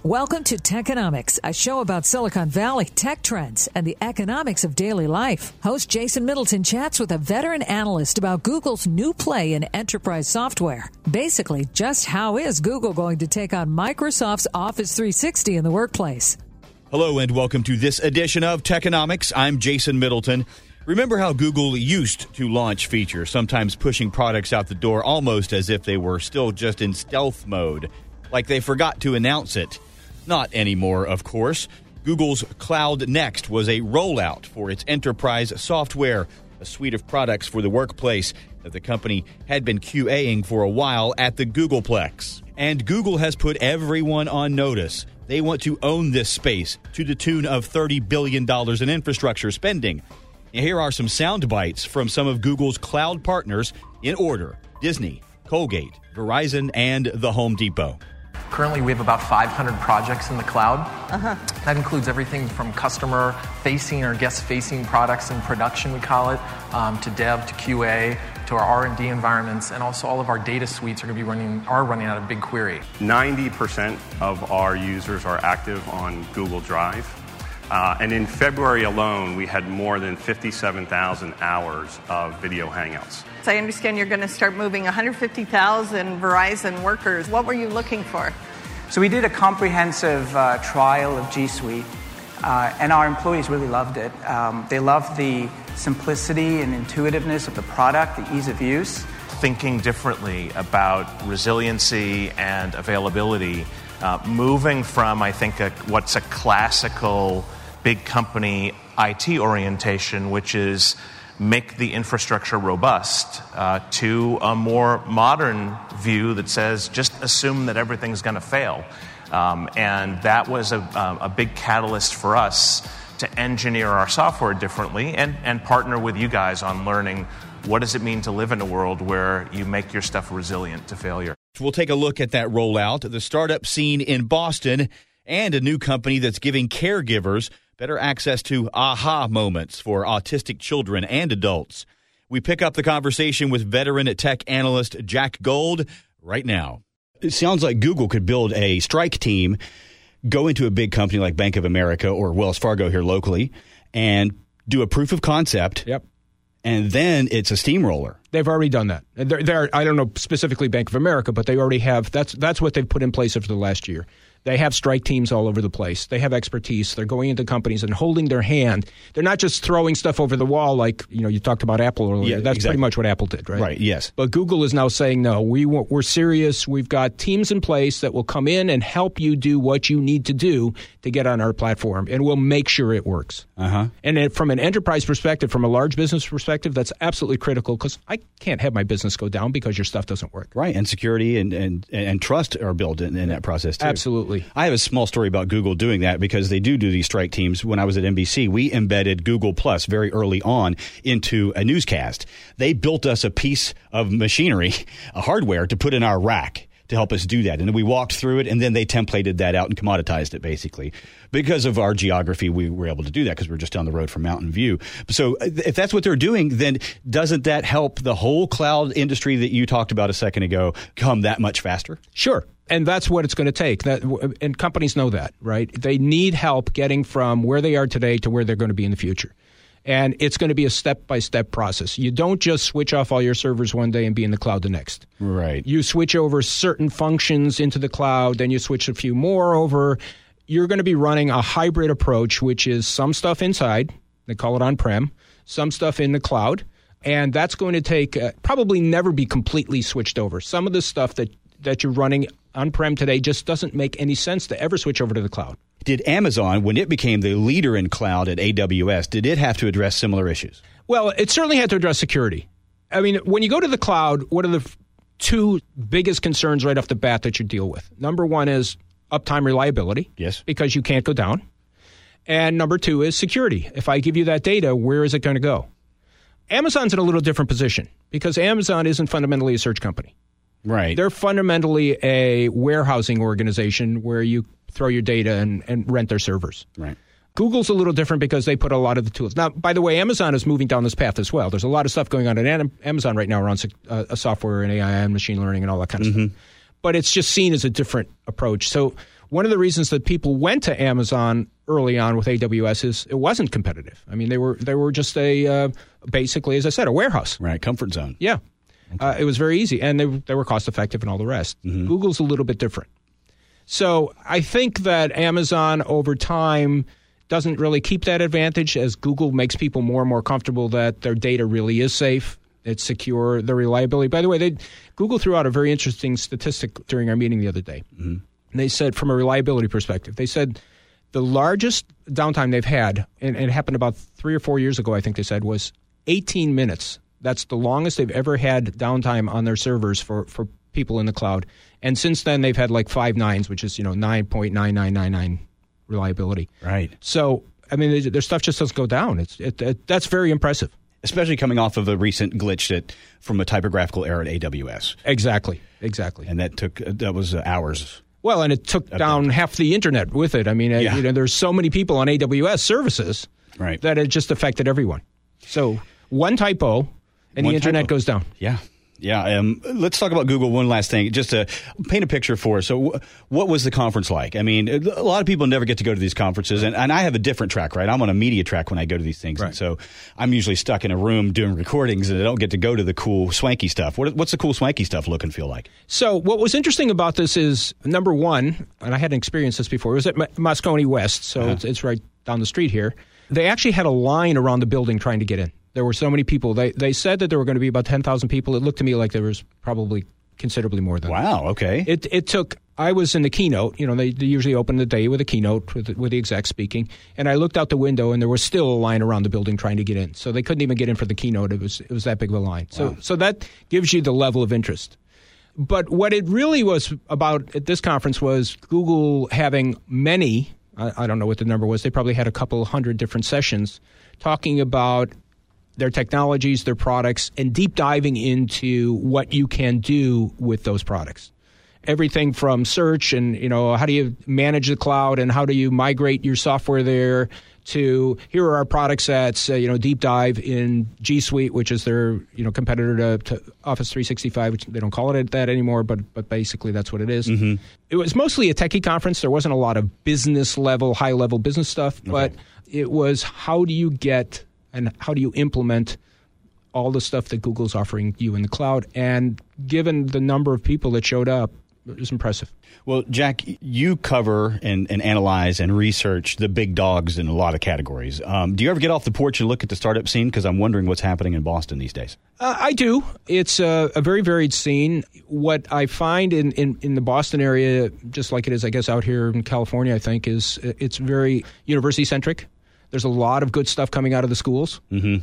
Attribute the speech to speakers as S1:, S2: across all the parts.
S1: Welcome to Techonomics, a show about Silicon Valley tech trends and the economics of daily life. Host Jason Middleton chats with a veteran analyst about Google's new play in enterprise software. Basically, just how is Google going to take on Microsoft's Office 360 in the workplace?
S2: Hello and welcome to this edition of Techonomics. I'm Jason Middleton. Remember how Google used to launch features, sometimes pushing products out the door almost as if they were still just in stealth mode, like they forgot to announce it. Not anymore, of course. Google's Cloud Next was a rollout for its enterprise software, a suite of products for the workplace that the company had been QAing for a while at the Googleplex. And Google has put everyone on notice. They want to own this space to the tune of $30 billion in infrastructure spending. And here are some sound bites from some of Google's cloud partners in order: Disney, Colgate, Verizon, and the Home Depot.
S3: Currently, we have about 500 projects in the cloud. That includes everything from customer-facing or guest-facing products in production, we call it, to dev, to QA, to our R&D environments, and also all of our data suites are running out of BigQuery.
S4: 90% of our users are active on Google Drive. And in February alone, we had more than 57,000 hours of video Hangouts.
S5: So I understand you're going to start moving 150,000 Verizon workers. What were you looking for?
S6: So we did a comprehensive trial of G Suite, and our employees really loved it. They loved the simplicity and intuitiveness of the product, the ease of use.
S7: Thinking differently about resiliency and availability, moving from, I think, what's a classical big company IT orientation, which is make the infrastructure robust, to a more modern view that says just assume that everything's going to fail. And that was a big catalyst for us to engineer our software differently and partner with you guys on learning what does it mean to live in a world where you make your stuff resilient to failure.
S2: We'll take a look at that rollout, the startup scene in Boston, and a new company that's giving caregivers better access to aha moments for autistic children and adults. We pick up the conversation with veteran tech analyst Jack Gold right now. It sounds like Google could build a strike team, go into a big company like Bank of America or Wells Fargo here locally, and do a proof of concept.
S8: Yep.
S2: And then it's a steamroller.
S8: They've already done that. They're, I don't know specifically Bank of America, but they already have. That's what they've put in place over the last year. They have strike teams all over the place. They have expertise. They're going into companies and holding their hand. They're not just throwing stuff over the wall like, you talked about Apple earlier.
S2: Yeah,
S8: That's
S2: exactly.
S8: pretty much what Apple did, right?
S2: Right, yes.
S8: But Google is now saying, no, we're serious. We've got teams in place that will come in and help you do what you need to do to get on our platform, and we'll make sure it works. And from an enterprise perspective, from a large business perspective, that's absolutely critical because I can't have my business go down because your stuff doesn't work.
S2: Right, and security and trust are built in that process, too.
S8: Absolutely.
S2: I have a small story about Google doing that because they do these strike teams. When I was at NBC, we embedded Google Plus very early on into a newscast. They built us a piece of machinery, a hardware, to put in our rack to help us do that. And then we walked through it, and then they templated that out and commoditized it, basically. Because of our geography, we were able to do that because we're just down the road from Mountain View. So if that's what they're doing, then doesn't that help the whole cloud industry that you talked about a second ago come that much faster?
S8: Sure. And that's what it's going to take. And companies know that, right? They need help getting from where they are today to where they're going to be in the future. And it's going to be a step-by-step process. You don't just switch off all your servers one day and be in the cloud the next.
S2: Right.
S8: You switch over certain functions into the cloud, then you switch a few more over. You're going to be running a hybrid approach, which is some stuff inside. They call it on-prem. Some stuff in the cloud. And that's going to take probably never be completely switched over. Some of the stuff that you're running on-prem today just doesn't make any sense to ever switch over to the cloud.
S2: Did Amazon, when it became the leader in cloud at AWS, did it have to address similar issues?
S8: Well, it certainly had to address security. I mean, when you go to the cloud, what are the two biggest concerns right off the bat that you deal with? Number one is uptime reliability.
S2: Yes.
S8: Because you can't go down. And number two is security. If I give you that data, where is it going to go? Amazon's in a little different position because Amazon isn't fundamentally a search company.
S2: Right.
S8: They're fundamentally a warehousing organization where you throw your data and rent their servers.
S2: Right.
S8: Google's a little different because they put a lot of the tools. Now, by the way, Amazon is moving down this path as well. There's a lot of stuff going on at Amazon right now around software and AI and machine learning and all that kind of stuff. But it's just seen as a different approach. So one of the reasons that people went to Amazon early on with AWS is it wasn't competitive. I mean, they were just basically, as I said, a warehouse.
S2: Right, comfort zone.
S8: Yeah. It was very easy, and they were cost-effective and all the rest. Mm-hmm. Google's a little bit different. So I think that Amazon, over time, doesn't really keep that advantage as Google makes people more and more comfortable that their data really is safe, it's secure, the reliability. By the way, Google threw out a very interesting statistic during our meeting the other day. Mm-hmm. And they said, from a reliability perspective, they said the largest downtime they've had, and it happened about 3 or 4 years ago, I think they said, was 18 minutes. That's the longest they've ever had downtime on their servers for people in the cloud. And since then, they've had like 5 nines, which is 9.9999 reliability.
S2: Right.
S8: So, I mean, their stuff just doesn't go down. That's very impressive.
S2: Especially coming off of a recent glitch from a typographical error at AWS.
S8: Exactly.
S2: And that was hours.
S8: Well, and it took down half the internet with it. I mean, there's so many people on AWS services that it just affected everyone. So one typo and the internet goes down.
S2: Yeah. Yeah. Let's talk about Google one last thing, just to paint a picture for us. So what was the conference like? I mean, a lot of people never get to go to these conferences, and I have a different track, right? I'm on a media track when I go to these things. Right. And so I'm usually stuck in a room doing recordings, and I don't get to go to the cool, swanky stuff. What's the cool, swanky stuff look and feel like?
S8: So what was interesting about this is, number one, and I hadn't experienced this before, it was at Moscone West, so it's right down the street here. They actually had a line around the building trying to get in. There were so many people. They said that there were going to be about 10,000 people. It looked to me like there was probably considerably more than that.
S2: Wow, okay.
S8: It took, I was in the keynote. They usually open the day with a keynote with the exec speaking. And I looked out the window, and there was still a line around the building trying to get in. So they couldn't even get in for the keynote. It was that big of a line. Wow. So that gives you the level of interest. But what it really was about at this conference was Google having many, I don't know what the number was, they probably had a couple hundred different sessions talking about their technologies, their products, and deep diving into what you can do with those products. Everything from search and, how do you manage the cloud and how do you migrate your software there, to here are our product sets, deep dive in G Suite, which is their, competitor to Office 365, which they don't call it that anymore, but basically that's what it is. Mm-hmm. It was mostly a techie conference. There wasn't a lot of business level, high level business stuff, but it was how do you get and how do you implement all the stuff that Google's offering you in the cloud? And given the number of people that showed up, it was impressive.
S2: Well, Jack, you cover and analyze and research the big dogs in a lot of categories. Do you ever get off the porch and look at the startup scene? Because I'm wondering what's happening in Boston these days.
S8: I do. It's a very varied scene. What I find in the Boston area, just like it is, I guess, out here in California, I think, is it's very university-centric. There's a lot of good stuff coming out of the schools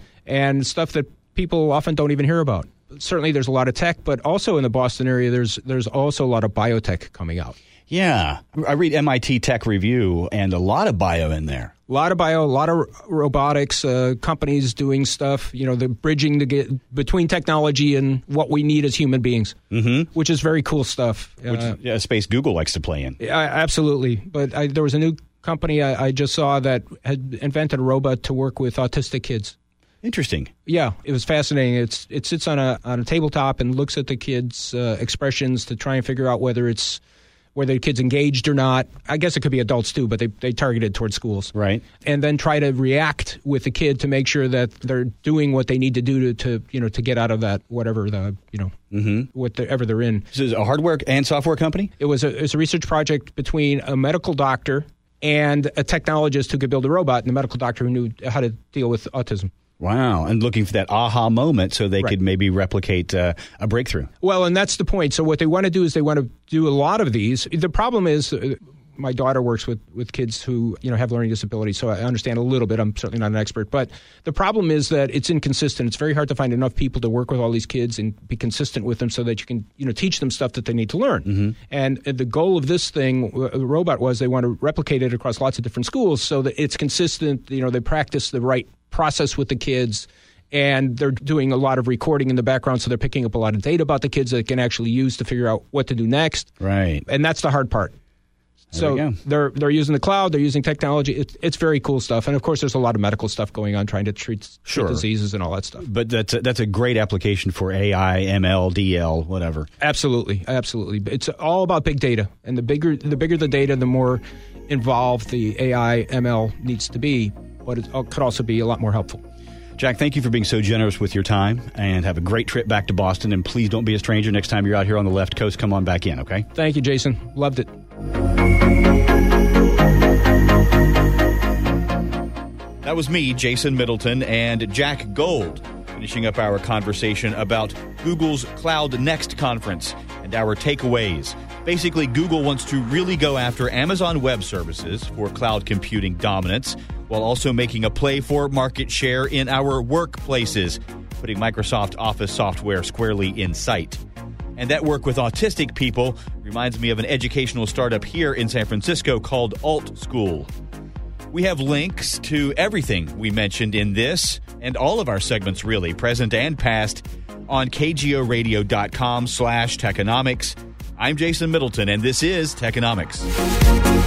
S8: and stuff that people often don't even hear about. Certainly there's a lot of tech, but also in the Boston area, there's also a lot of biotech coming out.
S2: Yeah. I read MIT Tech Review and a lot of bio in there.
S8: A lot of bio, a lot of robotics, companies doing stuff, the bridging to get between technology and what we need as human beings, which is very cool stuff.
S2: Which is a space Google likes to play in.
S8: Absolutely. But there was a new company I just saw that had invented a robot to work with autistic kids.
S2: Interesting.
S8: Yeah, it was fascinating. It sits on a tabletop and looks at the kids' expressions to try and figure out whether the kid's engaged or not. I guess it could be adults too, but they target it towards schools.
S2: Right. And
S8: then try to react with the kid to make sure that they're doing what they need to do to get out of that whatever whatever they're in.
S2: This is a hardware and software company?
S8: It was a research project between a medical doctor and a technologist who could build a robot, and the medical doctor who knew how to deal with autism.
S2: Wow. And looking for that aha moment so they could maybe replicate a breakthrough.
S8: Well, and that's the point. So what they want to do is they want to do a lot of these. The problem is my daughter works with kids who have learning disabilities, so I understand a little bit. I'm certainly not an expert. But the problem is that it's inconsistent. It's very hard to find enough people to work with all these kids and be consistent with them so that you can teach them stuff that they need to learn. Mm-hmm. And the goal of this thing, the robot, was they want to replicate it across lots of different schools so that it's consistent. They practice the right process with the kids, and they're doing a lot of recording in the background, so they're picking up a lot of data about the kids that they can actually use to figure out what to do next.
S2: Right.
S8: And that's the hard part. So they're using the cloud, they're using technology. It's very cool stuff. And, of course, there's a lot of medical stuff going on trying to treat diseases and all that stuff.
S2: But that's a great application for AI, ML, DL, whatever.
S8: Absolutely. It's all about big data. And the bigger the data, the more involved the AI, ML needs to be. But it could also be a lot more helpful.
S2: Jack, thank you for being so generous with your time, and have a great trip back to Boston. And please don't be a stranger next time you're out here on the left coast. Come on back in, okay?
S8: Thank you, Jason. Loved it.
S2: That was me, Jason Middleton, and Jack Gold, finishing up our conversation about Google's Cloud Next conference and our takeaways. Basically, Google wants to really go after Amazon Web Services for cloud computing dominance, while also making a play for market share in our workplaces, putting Microsoft Office software squarely in sight. And that work with autistic people reminds me of an educational startup here in San Francisco called Alt School. We have links to everything we mentioned in this and all of our segments, really, present and past, on kgoradio.com/Techonomics. I'm Jason Middleton, and this is Techonomics.